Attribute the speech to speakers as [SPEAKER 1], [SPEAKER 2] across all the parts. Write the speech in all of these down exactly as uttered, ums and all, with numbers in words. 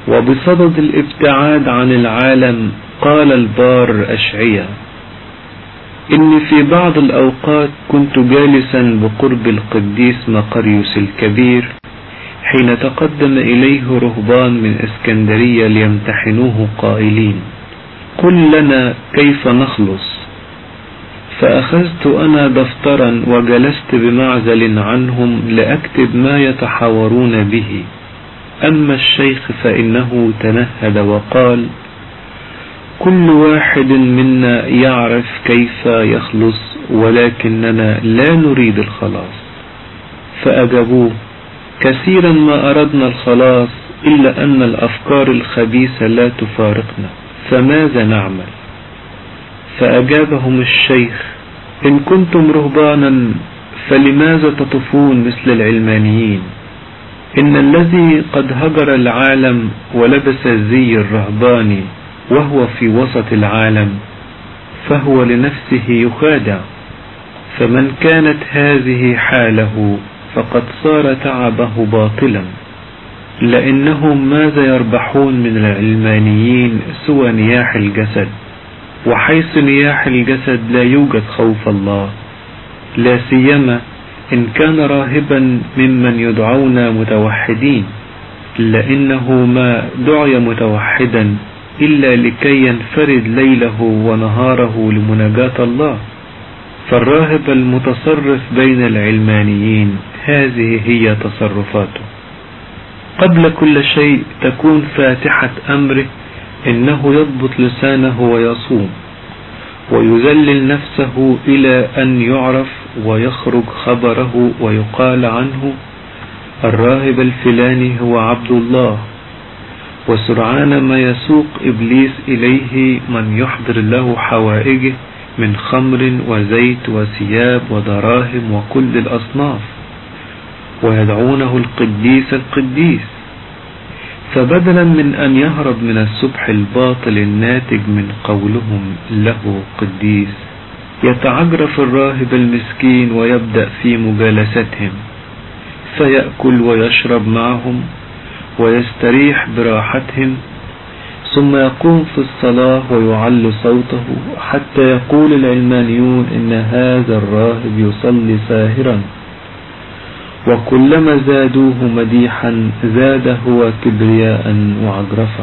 [SPEAKER 1] وبصدد الابتعاد عن العالم قال البار أشعيا: إني في بعض الأوقات كنت جالسا بقرب القديس مقريوس الكبير حين تقدم إليه رهبان من اسكندرية ليمتحنوه قائلين: قل لنا كيف نخلص؟ فأخذت أنا دفترا وجلست بمعزل عنهم لأكتب ما يتحاورون به. أما الشيخ فإنه تنهد وقال: كل واحد منا يعرف كيف يخلص، ولكننا لا نريد الخلاص. فأجابوه: كثيرا ما أردنا الخلاص، إلا أن الأفكار الخبيثة لا تفارقنا، فماذا نعمل؟ فأجابهم الشيخ: إن كنتم رهبانا فلماذا تطوفون مثل العلمانيين؟ إن الذي قد هجر العالم ولبس الزي الرهباني وهو في وسط العالم فهو لنفسه يخادع. فمن كانت هذه حاله فقد صار تعبه باطلا، لأنهم ماذا يربحون من العلمانيين سوى نياح الجسد؟ وحيث نياح الجسد لا يوجد خوف الله، لا سيما إن كان راهبا ممن يدعون متوحدين، لأنه ما دعي متوحدا إلا لكي ينفرد ليله ونهاره لمناجاة الله. فالراهب المتصرف بين العلمانيين هذه هي تصرفاته. قبل كل شيء تكون فاتحة أمره إنه يضبط لسانه ويصوم ويذلل نفسه إلى أن يعرف ويخرج خبره ويقال عنه: الراهب الفلاني هو عبد الله. وسرعان ما يسوق إبليس إليه من يحضر له حوائجه من خمر وزيت وثياب ودراهم وكل الأصناف، ويدعونه القديس القديس. فبدلا من أن يهرب من السبح الباطل الناتج من قولهم له قديس، يتعجرف الراهب المسكين ويبدأ في مجالستهم، فيأكل ويشرب معهم ويستريح براحتهم، ثم يقوم في الصلاة ويعلي صوته حتى يقول العلمانيون إن هذا الراهب يصلي ساهرا. وكلما زادوه مديحا زاد هو كبرياء وعجرفة.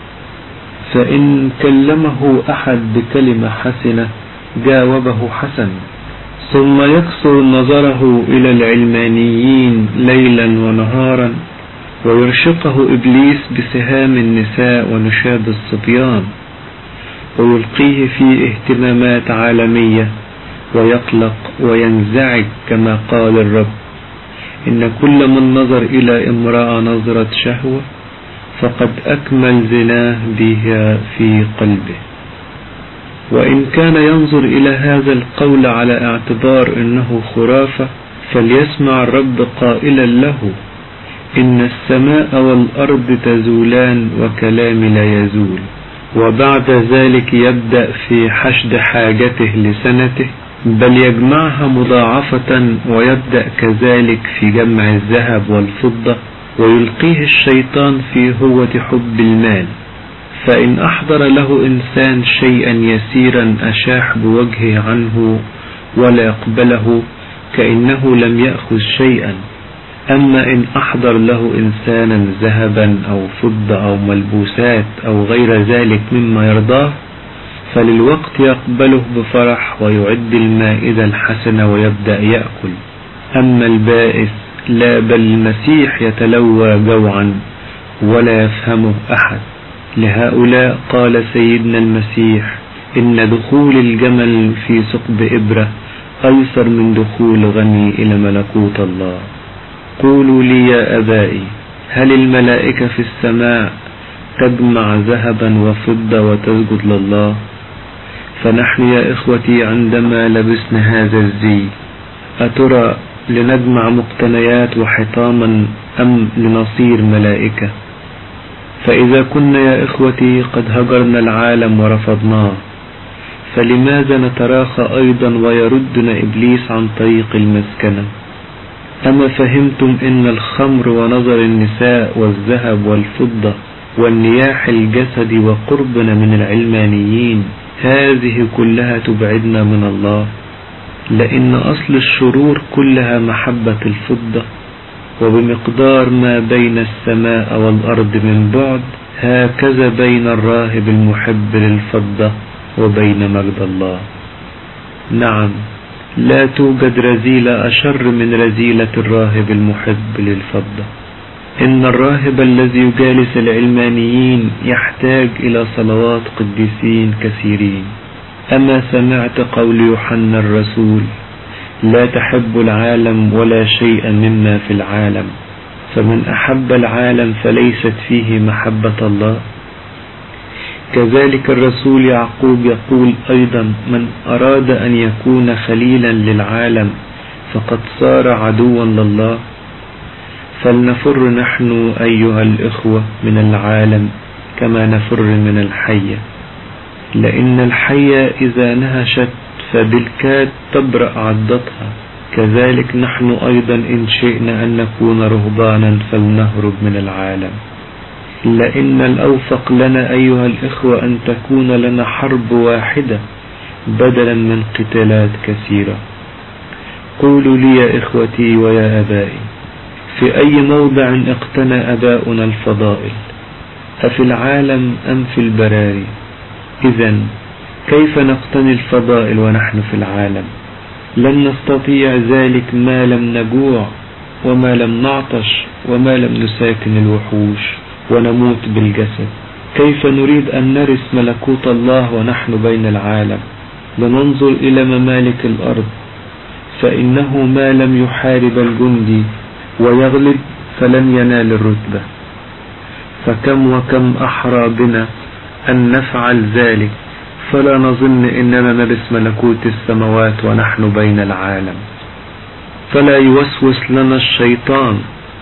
[SPEAKER 1] فإن كلمه أحد بكلمة حسنة جاوبه حسن، ثم يكسر نظره إلى العلمانيين ليلا ونهارا، ويرشقه إبليس بسهام النساء ونشاب الصبيان، ويلقيه في اهتمامات عالمية، ويقلق وينزعج كما قال الرب: إن كل من نظر إلى امرأة نظرة شهوة فقد أكمل زناه بها في قلبه. وإن كان ينظر إلى هذا القول على اعتبار أنه خرافة، فليسمع الرب قائلا له: إن السماء والأرض تزولان وكلامي لا يزول. وبعد ذلك يبدأ في حشد حاجته لسنته، بل يجمعها مضاعفة، ويبدأ كذلك في جمع الذهب والفضة، ويلقيه الشيطان في هوة حب المال. فإن أحضر له إنسان شيئا يسيرا أشاح بوجهه عنه ولا يقبله كأنه لم يأخذ شيئا. أما إن أحضر له إنسانا ذهبا أو فضة أو ملبوسات أو غير ذلك مما يرضاه، فللوقت يقبله بفرح ويعد المائدة الحسنة ويبدأ يأكل. أما البائس لا، بل المسيح يتلوى جوعا ولا يفهمه أحد. لهؤلاء قال سيدنا المسيح: إن دخول الجمل في ثقب إبرة أيسر من دخول غني إلى ملكوت الله. قولوا لي يا أبائي، هل الملائكة في السماء تجمع ذهبا وفضة وتسجد لله؟ فنحن يا إخوتي عندما لبسنا هذا الزي، أترى لنجمع مقتنيات وحطاما أم لنصير ملائكة؟ فإذا كنا يا إخوتي قد هجرنا العالم ورفضناه، فلماذا نتراخى أيضا ويردنا إبليس عن طريق المسكنة؟ أما فهمتم إن الخمر ونظر النساء والذهب والفضة والنياح الجسد وقربنا من العلمانيين، هذه كلها تبعدنا من الله، لأن أصل الشرور كلها محبة الفضة، وبمقدار ما بين السماء والأرض من بعد، هكذا بين الراهب المحب للفضة وبين مجد الله. نعم، لا توجد رذيلة أشر من رذيلة الراهب المحب للفضة. إن الراهب الذي يجالس العلمانيين يحتاج إلى صلوات قديسين كثيرين. أما سمعت قول يوحنا الرسول: لا تحب العالم ولا شيئا مما في العالم، فمن أحب العالم فليست فيه محبة الله. كذلك الرسول يعقوب يقول أيضا: من أراد أن يكون خليلا للعالم فقد صار عدوا لله. فلنفر نحن أيها الإخوة من العالم كما نفر من الحية، لأن الحية إذا نهشت فبالكاد تبرأ عضتها، كذلك نحن أيضا إن شئنا أن نكون رهبانا فلنهرب من العالم. لأن الأوفق لنا أيها الإخوة أن تكون لنا حرب واحدة بدلا من قتالات كثيرة. قولوا لي يا إخوتي ويا أبائي، في أي موضع اقتنى أباؤنا الفضائل؟ أفي العالم أم في البراري؟ إذن كيف نقتني الفضائل ونحن في العالم؟ لن نستطيع ذلك ما لم نجوع وما لم نعطش وما لم نساكن الوحوش ونموت بالجسد. كيف نريد أن نرث ملكوت الله ونحن بين العالم؟ لننظر إلى ممالك الأرض، فإنه ما لم يحارب الجندي ويغلب فلن ينال الرتبة. فكم وكم أحرى بنا أن نفعل ذلك، فلا نظن إننا نرث ملكوت السماوات ونحن بين العالم. فلا يوسوس لنا الشيطان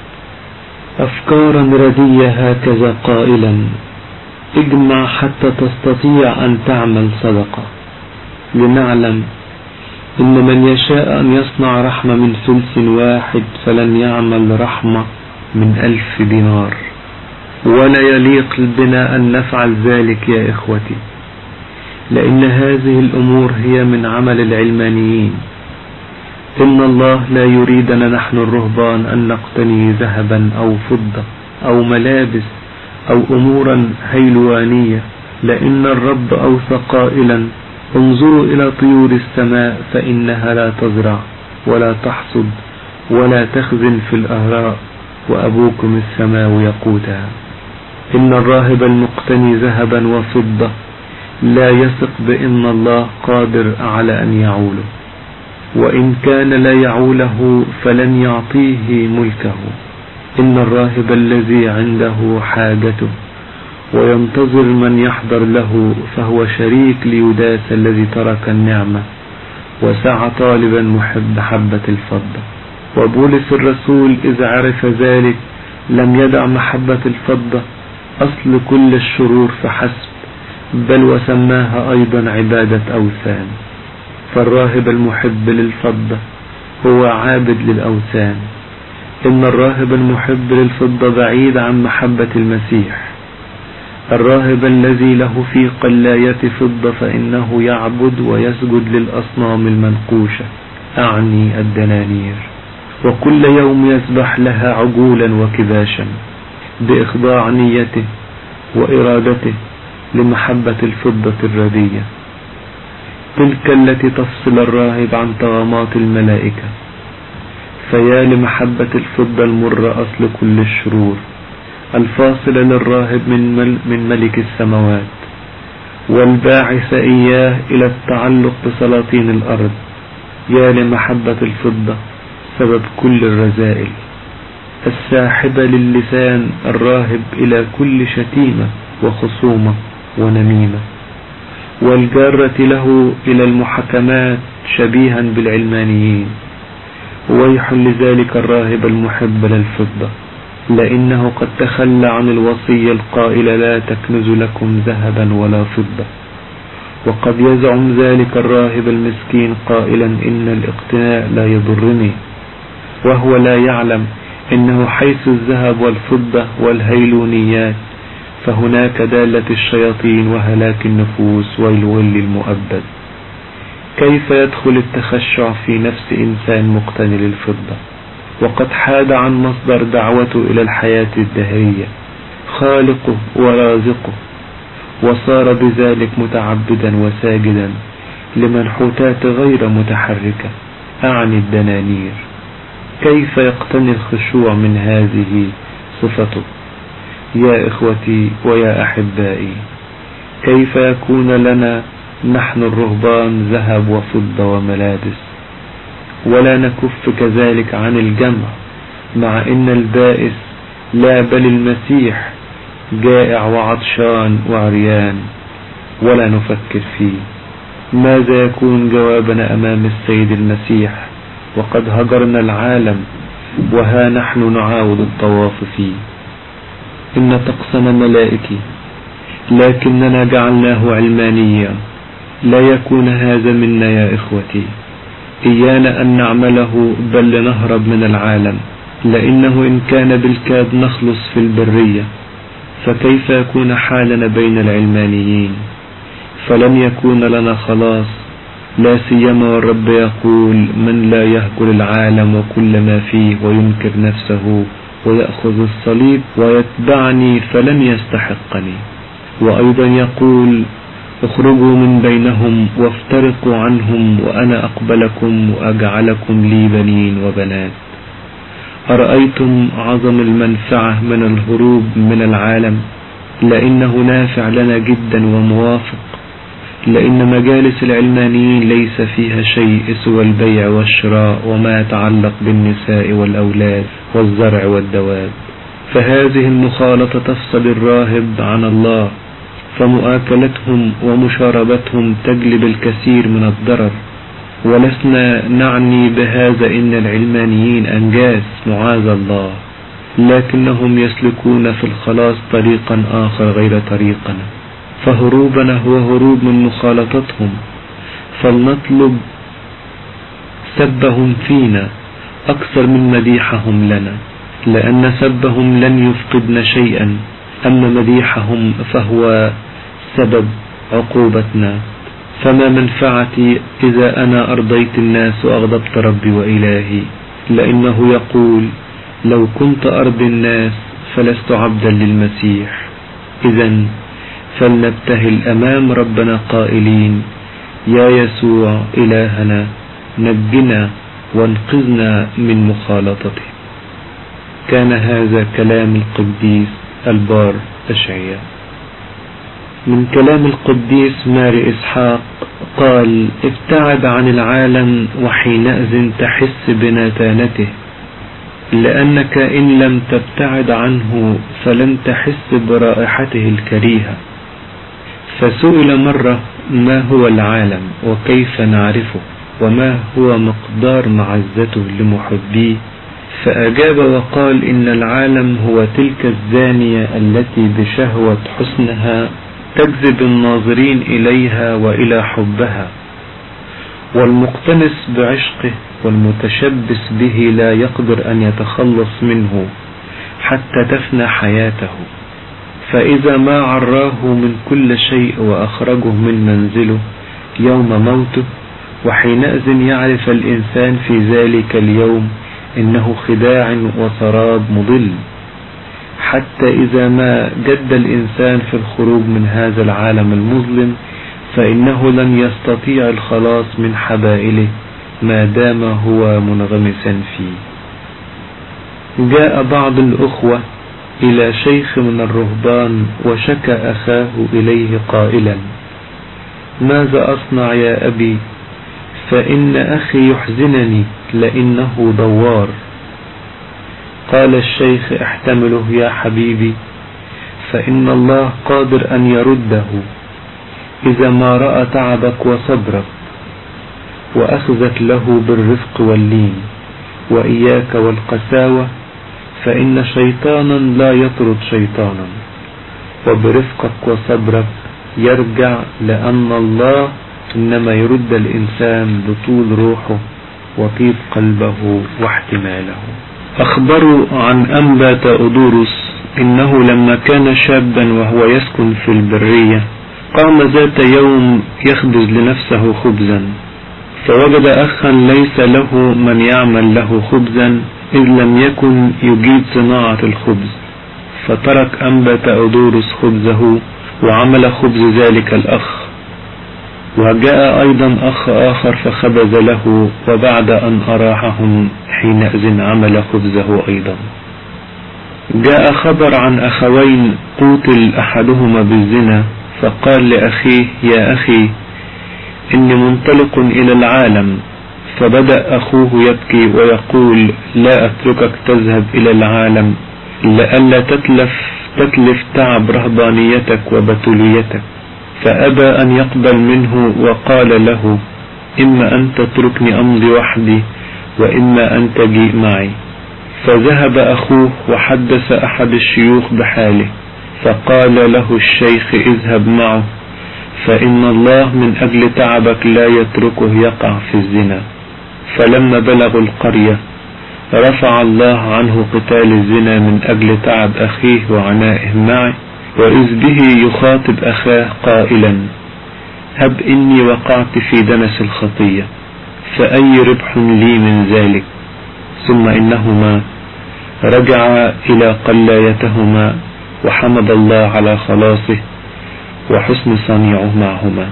[SPEAKER 1] أفكارا ردية هكذا قائلا: اجمع حتى تستطيع أن تعمل صدقة. لنعلم إن من يشاء أن يصنع رحمة من ثلث واحد فلن يعمل رحمة من ألف دينار. ولا يليق بنا أن نفعل ذلك يا إخوتي، لأن هذه الأمور هي من عمل العلمانيين. إن الله لا يريدنا نحن الرهبان أن نقتني ذهبا أو فضة أو ملابس أو أمورا هيلوانية، لأن الرب أوصى قائلا: انظروا إلى طيور السماء فإنها لا تزرع ولا تحصد ولا تخزن في الأهراء، وأبوكم السماء يقوتها. إن الراهب المقتني ذهبا وفضة لا يثق بأن الله قادر على أن يعوله، وإن كان لا يعوله فلن يعطيه ملكه. إن الراهب الذي عنده حاجته وينتظر من يحضر له فهو شريك ليوداس الذي ترك النعمة وسعى طالبا محب حبة الفضة. وبولس الرسول إذا عرف ذلك لم يدع محبة الفضة أصل كل الشرور فحسب، بل وسماها أيضا عبادة أوثان. فالراهب المحب للفضة هو عابد للأوثان. إن الراهب المحب للفضة بعيد عن محبة المسيح. الراهب الذي له في قلاية فضة فإنه يعبد ويسجد للأصنام المنقوشة، أعني الدنانير، وكل يوم يسبح لها عجولا وكباشا بإخضاع نيته وإرادته لمحبة الفضة الردية، تلك التي تفصل الراهب عن طغمات الملائكة. فيا لمحبة الفضة المرة أصل كل الشرور، الفاصلة للراهب من, مل من ملك السماوات، والباعث إياه إلى التعلق بسلاطين الأرض. يا لمحبة الفضة سبب كل الرذائل، الساحبة للسان الراهب إلى كل شتيمة وخصومة ونميمة، والجارة له إلى المحاكمات شبيها بالعلمانيين. ويح لذلك الراهب المحب للفضة، لأنه قد تخلى عن الوصية القائلة: لا تكنز لكم ذهبا ولا فضة. وقد يزعم ذلك الراهب المسكين قائلا: إن الاقتناء لا يضرني، وهو لا يعلم إنه حيث الذهب والفضة والهيلونيات فهناك دالة الشياطين وهلاك النفوس والويل المؤبد. كيف يدخل التخشع في نفس إنسان مقتني للفضة وقد حاد عن مصدر دعوته إلى الحياة الدهرية خالقه ورازقه، وصار بذلك متعبدا وساجدا لمنحوتات غير متحركة أعني الدنانير؟ كيف يقتني الخشوع من هذه صفته؟ يا إخوتي ويا أحبائي، كيف يكون لنا نحن الرهبان ذهب وفضة وملابس ولا نكف كذلك عن الجمع، مع إن البائس لا بل المسيح جائع وعطشان وعريان ولا نفكر فيه؟ ماذا يكون جوابنا أمام السيد المسيح وقد هجرنا العالم وها نحن نعاود الطواف فيه؟ إن طقسنا ملائكي لكننا جعلناه علمانيا. لا يكون هذا منا يا إخوتي. إيانا أن نعمله بل لنهرب من العالم، لأنه إن كان بالكاد نخلص في البرية فكيف يكون حالنا بين العلمانيين؟ فلن يكون لنا خلاص، لا سيما والرب يقول من لا يهجر العالم وكل ما فيه وينكر نفسه ويأخذ الصليب ويتبعني فلن يستحقني. وأيضا يقول اخرجوا من بينهم وافترقوا عنهم وأنا أقبلكم وأجعلكم لي بنين وبنات. أرأيتم عظم المنفعة من الهروب من العالم؟ لأنه نافع لنا جدا وموافق، لأن مجالس العلمانيين ليس فيها شيء سوى البيع والشراء وما يتعلق بالنساء والأولاد والزرع والدواب. فهذه المخالطة تفصل الراهب عن الله، فمؤاكلتهم ومشاربتهم تجلب الكثير من الضرر. ولسنا نعني بهذا إن العلمانيين أنجاس معاذ الله، لكنهم يسلكون في الخلاص طريقا آخر غير طريقنا، فهروبنا هو هروب من مخالطتهم. فلنطلب سبهم فينا أكثر من مديحهم لنا، لأن سبهم لن يفقدنا شيئا، أما مديحهم فهو سبب عقوبتنا. فما منفعتي إذا أنا أرضيت الناس وأغضبت ربي وإلهي؟ لأنه يقول لو كنت أرضي الناس فلست عبدا للمسيح. إذن فلنبتهل أمام ربنا قائلين يا يسوع إلهنا نجنا وانقذنا من مخالطته. كان هذا كلام القديس البار أشعياء. من كلام القديس ماري إسحاق قال ابتعد عن العالم وحينئذ تحس بنتانته، لأنك إن لم تبتعد عنه فلن تحس برائحته الكريهة. فسئل مرة ما هو العالم وكيف نعرفه وما هو مقدار معزته لمحبيه، فأجاب وقال إن العالم هو تلك الزانية التي بشهوة حسنها تجذب الناظرين إليها وإلى حبها، والمقتنس بعشقه والمتشبث به لا يقدر أن يتخلص منه حتى تفنى حياته. فإذا ما عراه من كل شيء وأخرجه من منزله يوم موته، وحينئذ يعرف الإنسان في ذلك اليوم إنه خداع وسراب مضل. حتى إذا ما جد الإنسان في الخروج من هذا العالم المظلم فإنه لن يستطيع الخلاص من حبائله ما دام هو منغمسا فيه. جاء بعض الأخوة إلى شيخ من الرهبان وشكى أخاه إليه قائلا ماذا أصنع يا أبي؟ فإن أخي يحزنني لأنه دوار. قال الشيخ احتمله يا حبيبي، فإن الله قادر أن يرده إذا ما رأى تعبك وصبرك وأخذك له بالرفق واللين، وإياك والقساوة، فإن شيطانا لا يطرد شيطانا، وبرفقك وصبرك يرجع، لأن الله إنما يرد الإنسان بطول روحه وطيب قلبه واحتماله. أخبروا عن أنبا تأودوروس إنه لما كان شابا وهو يسكن في البرية قام ذات يوم يخبز لنفسه خبزا، فوجد أخا ليس له من يعمل له خبزا إذ لم يكن يجيد صناعة الخبز، فترك أنبت أودورس خبزه وعمل خبز ذلك الأخ. وجاء أيضا أخ آخر فخبز له، وبعد أن أراحهم حينئذ عمل خبزه أيضا. جاء خبر عن أخوين قتل أحدهما بالزنا، فقال لأخيه يا أخي إني منطلق إلى العالم، فبدأ أخوه يبكي ويقول لا أتركك تذهب إلى العالم لئلا تتلف تتلف تعب رهبانيتك وبتوليتك، فأبى أن يقبل منه وقال له إما أن تتركني أمضي وحدي وإما أن تجيء معي. فذهب أخوه وحدث أحد الشيوخ بحاله، فقال له الشيخ اذهب معه، فإن الله من أجل تعبك لا يتركه يقع في الزنا. فلما بلغوا القرية رفع الله عنه قتال الزنا من أجل تعب أخيه وعنائه معه، وإذ به يخاطب أخاه قائلا هب إني وقعت في دنس الخطية فأي ربح لي من ذلك. ثم إنهما رجعا إلى قلايتهما وحمد الله على خلاصه وحسن صنيعه معهما.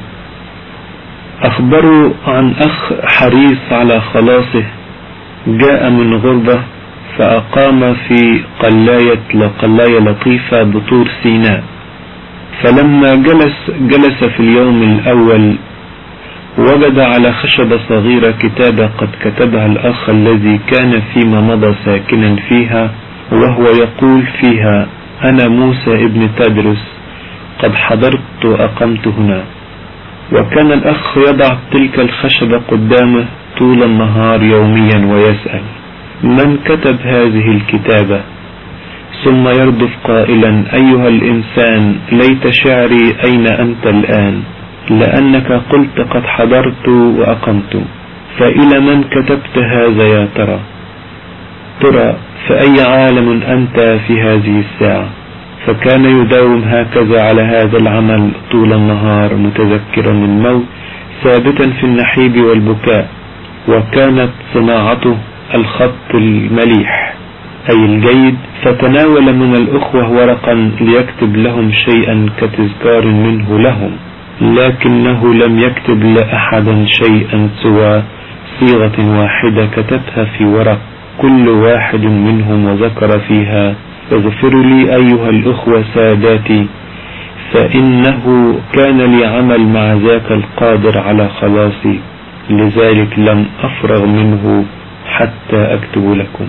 [SPEAKER 1] أخبروا عن أخ حريص على خلاصه جاء من غربة فأقام في قلاية قلاية لطيفة بطور سيناء، فلما جلس جلس في اليوم الأول وجد على خشبة صغيرة كتابة قد كتبها الأخ الذي كان فيما مضى ساكنا فيها، وهو يقول فيها أنا موسى ابن تدرس قد حضرت وأقمت هنا. وكان الأخ يضع تلك الخشبة قدامه طول النهار يوميا ويسأل من كتب هذه الكتابة، ثم يردف قائلا أيها الإنسان ليت شعري أين أنت الآن، لأنك قلت قد حضرت وأقمت، فإلى من كتبت هذا يا ترى؟ ترى فأي عالم أنت في هذه الساعة؟ فكان يداوم هكذا على هذا العمل طول النهار متذكرا الموت ثابتا في النحيب والبكاء. وكانت صناعته الخط المليح أي الجيد، فتناول من الأخوة ورقا ليكتب لهم شيئا كتذكار منه لهم، لكنه لم يكتب لأحد شيئا سوى صيغة واحدة كتبها في ورق كل واحد منهم وذكر فيها اغفروا لي أيها الأخوة ساداتي، فإنه كان لي عمل مع ذاك القادر على خلاصي، لذلك لم أفرغ منه حتى أكتب لكم.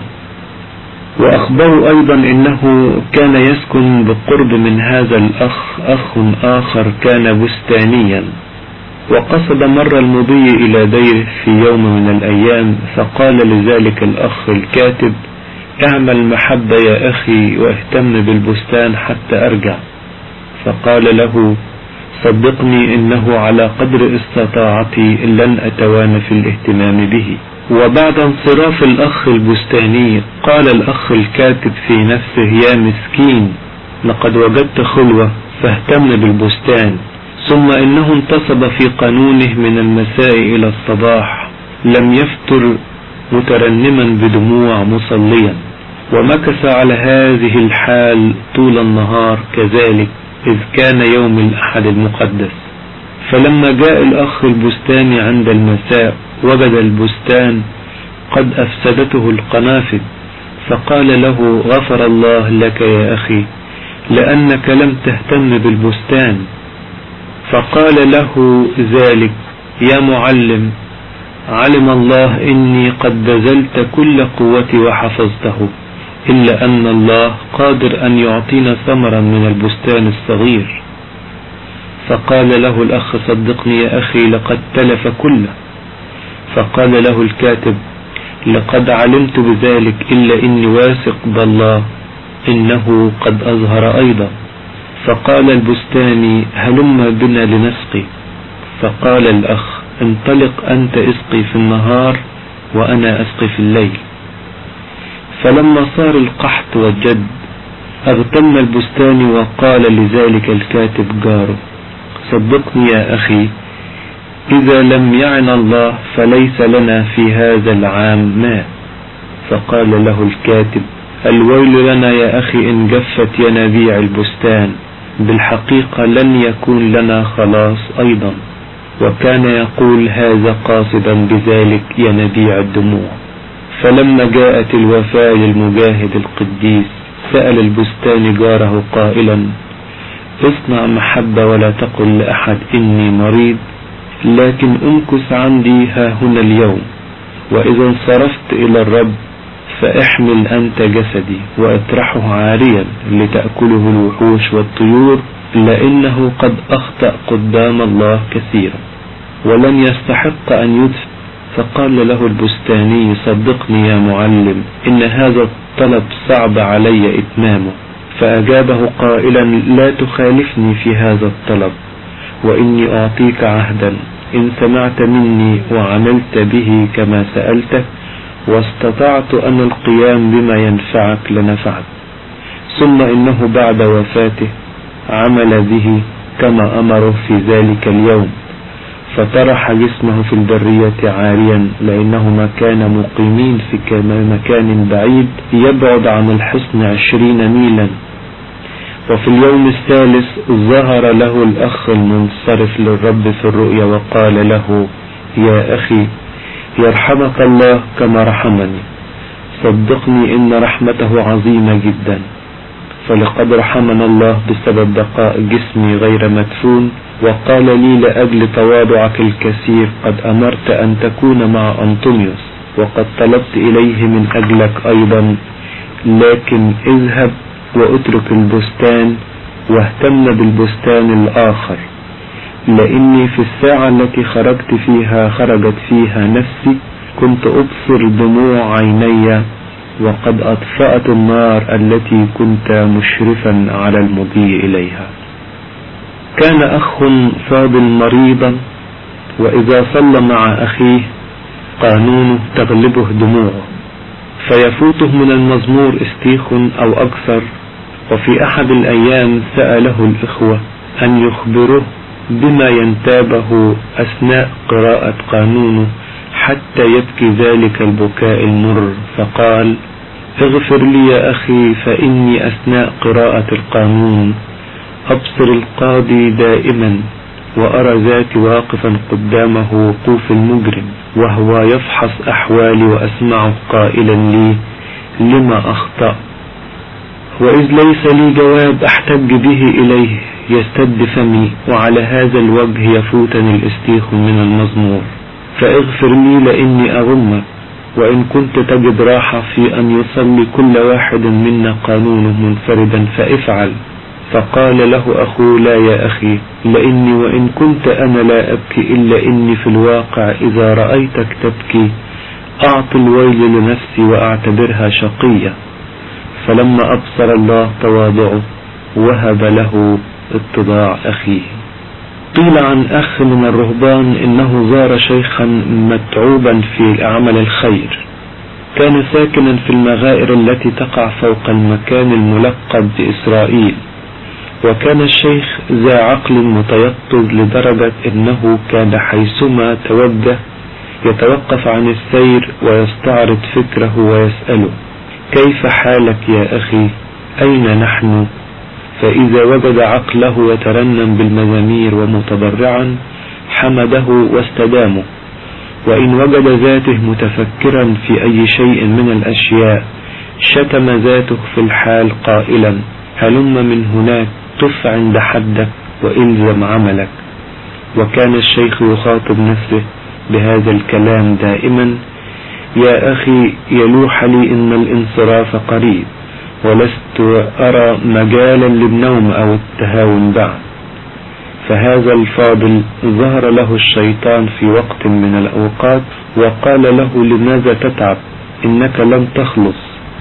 [SPEAKER 1] وأخبروا أيضا إنه كان يسكن بالقرب من هذا الأخ أخ آخر كان بستانيا، وقصد مر المضي إلى ديره في يوم من الأيام، فقال لذلك الأخ الكاتب اعمل محبة يا أخي واهتم بالبستان حتى أرجع. فقال له صدقني إنه على قدر استطاعتي لن أتوانى في الاهتمام به. وبعد انصراف الأخ البستاني قال الأخ الكاتب في نفسه يا مسكين لقد وجدت خلوة فاهتم بالبستان. ثم إنه انتصب في قانونه من المساء إلى الصباح لم يفتر مترنما بدموع مصليا، ومكث على هذه الحال طول النهار كذلك إذ كان يوم الأحد المقدس. فلما جاء الأخ البستاني عند المساء وجد البستان قد أفسدته القنافذ، فقال له غفر الله لك يا أخي لأنك لم تهتم بالبستان. فقال له ذلك يا معلم علم الله إني قد بذلت كل قوتي وحفظته، إلا أن الله قادر أن يعطينا ثمرا من البستان الصغير. فقال له الأخ صدقني يا أخي لقد تلف كله. فقال له الكاتب لقد علمت بذلك إلا إني واثق بالله إنه قد أظهر أيضا. فقال البستاني هلم بنا لنسقي. فقال الأخ انطلق أنت اسقي في النهار وأنا أسقي في الليل. فلما صار القحط والجد اغتم البستان وقال لذلك الكاتب جاره: صدقني يا أخي، إذا لم يعن الله فليس لنا في هذا العام ماء. فقال له الكاتب: الويل لنا يا أخي إن جفت ينابيع البستان، بالحقيقة لن يكون لنا خلاص أيضا. وكان يقول هذا قاصدا بذلك ينابيع الدموع. فلما جاءت الوفاة للمجاهد القديس سأل البستان جاره قائلا: اصنع محبة ولا تقل لأحد إني مريض، لكن امكث عندي ها هنا اليوم، وإذا انصرفت إلى الرب فاحمل أنت جسدي وأطرحه عاريا لتأكله الوحوش والطيور، لأنه قد أخطأ قدام الله كثيرا ولن يستحق أن يدفن. فقال له البستاني: صدقني يا معلم، إن هذا الطلب صعب علي إتمامه. فأجابه قائلا: لا تخالفني في هذا الطلب، وإني أعطيك عهدا، إن سمعت مني وعملت به كما سألتك واستطعت أن القيام بما ينفعك لنفعت. ثم إنه بعد وفاته عمل به كما أمره في ذلك اليوم، فطرح جسمه في البرية عاريا، لأنهما كان مقيمين في مكان بعيد يبعد عن الحصن عشرين ميلا. وفي اليوم الثالث ظهر له الأخ المنصرف للرب في الرؤيا وقال له: يا أخي، يرحمك الله كما رحمني، صدقني إن رحمته عظيمة جدا، فلقد رحمنا الله بسبب بقاء جسمي غير مدفون. وقال لي: لأجل تواضعك الكثير قد أمرت أن تكون مع أنطونيوس، وقد طلبت إليه من أجلك أيضا، لكن اذهب واترك البستان واهتم بالبستان الآخر، لأني في الساعة التي خرجت فيها خرجت فيها نفسي كنت أبصر دموع عيني، وقد أطفأت النار التي كنت مشرفا على المضي إليها. كان أخ فاضل مريضا، وإذا صلى مع أخيه قانونه تغلبه دموعه، فيفوته من المزمور استيخ أو أكثر. وفي أحد الأيام سأله الإخوة أن يخبروه بما ينتابه أثناء قراءة قانونه حتى يبكي ذلك البكاء المر، فقال: اغفر لي يا أخي، فإني أثناء قراءة القانون أبصر القاضي دائما، وأرى ذاتي واقفا قدامه وقوف المجرم وهو يفحص أحوالي، وأسمعه قائلا لي: لما أخطأ؟ وإذ ليس لي جواب أحتج به إليه يستد فمي، وعلى هذا الوجه يفوتني الاستيخ من المزمور. فاغفر لي لإني أغمك، وإن كنت تجد راحة في أن يصلي كل واحد منا قانونه منفردا فافعل. فقال له أخوه: لا يا أخي، لإني وإن كنت أنا لا أبكي إلا إني في الواقع إذا رأيتك تبكي أعطي الويل لنفسي وأعتبرها شقية. فلما أبصر الله تواضعه وهب له اتضاع أخيه. قيل عن أخ من الرهبان إنه زار شيخا متعوبا في عمل الخير، كان ساكنا في المغائر التي تقع فوق المكان الملقب بإسرائيل، وكان الشيخ ذا عقل متيقظ لدرجة إنه كان حيثما توجه يتوقف عن السير ويستعرض فكره ويسأله: كيف حالك يا أخي؟ أين نحن؟ فإذا وجد عقله يترنم بالمزامير ومتضرعا حمده واستدامه، وإن وجد ذاته متفكرا في أي شيء من الأشياء شتم ذاته في الحال قائلا: هلم من هناك، تف عند حدك وإلزم عملك. وكان الشيخ يخاطب نفسه بهذا الكلام دائما: يا أخي، يلوح لي إن الانصراف قريب، ولست أرى مجالا للنوم أو التهاون بعد. فهذا الفاضل ظهر له الشيطان في وقت من الأوقات وقال له: لماذا تتعب؟ إنك لن تخلص.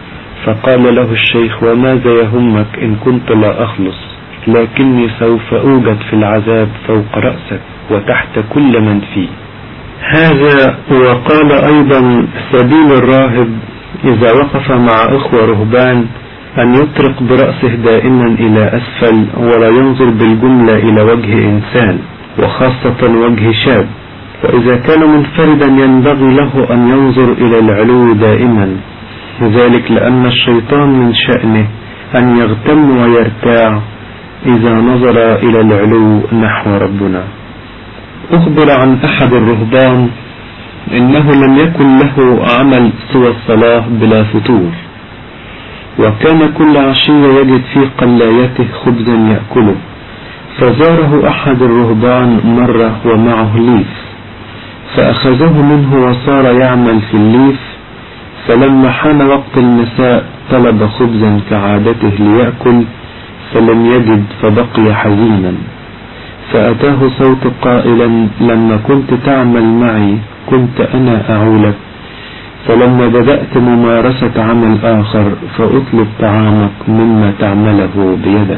[SPEAKER 1] فقال له الشيخ: وماذا يهمك إن كنت لا أخلص؟ لكني سوف أوجد في العذاب فوق رأسك وتحت كل من فيه. هذا وقال أيضا: سبيل الراهب إذا وقف مع إخوة رهبان أن يطرق برأسه دائما إلى أسفل ولا ينظر بالجملة إلى وجه إنسان وخاصة وجه شاب. وإذا كان منفردا ينبغي له أن ينظر إلى العلو دائما، ذلك لأن الشيطان من شأنه أن يغتم ويرتاع إذا نظر إلى العلو نحو ربنا. أخبر عن أحد الرهبان إنه لم يكن له عمل سوى الصلاة بلا فتور، وكان كل عشية يجد في قلايته خبزا يأكله، فزاره أحد الرهبان مرة ومعه ليف، فأخذه منه وصار يعمل في الليف. فلما حان وقت المساء طلب خبزا كعادته ليأكل فلم يجد، فبقي حزينا. فأتاه صوت قائلا: لما كنت تعمل معي كنت أنا أعولك، فلما بدأت ممارسة عمل آخر فأطلب طعامك مما تعمله بيدك.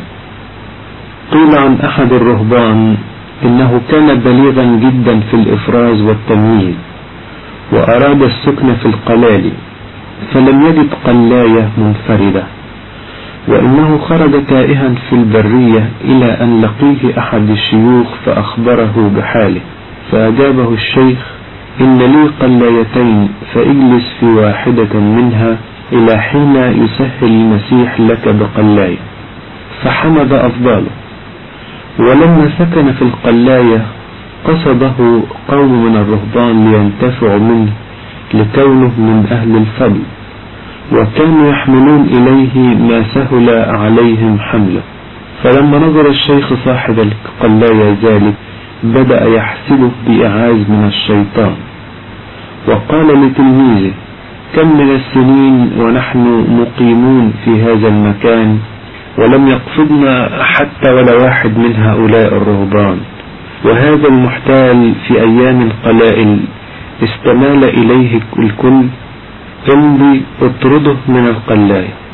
[SPEAKER 1] قيل عن أحد الرهبان إنه كان بليغا جدا في الإفراز والتمييز، وأراد السكن في القلال فلم يجد قلاية منفردة، وإنه خرج تائها في البرية إلى أن لقيه أحد الشيوخ فأخبره بحاله، فأجابه الشيخ: إن لي قلايتين، فاجلس في واحدة منها إلى حين يسهل المسيح لك بقلاية. فحمد أفضاله. ولما سكن في القلاية قصده قوم من الرهبان لينتفعوا منه لكونه من أهل الفضل، وكانوا يحملون إليه ما سهل عليهم حمله. فلما نظر الشيخ صاحب القلاية ذلك بدأ يحسبه بإعاز من الشيطان، وقال لتلميذه: كم من السنين ونحن مقيمون في هذا المكان ولم يقصدنا حتى ولا واحد من هؤلاء الرهبان، وهذا المحتال في أيام قلائل استمال إليه الكل، امضي اطرده من القلاية.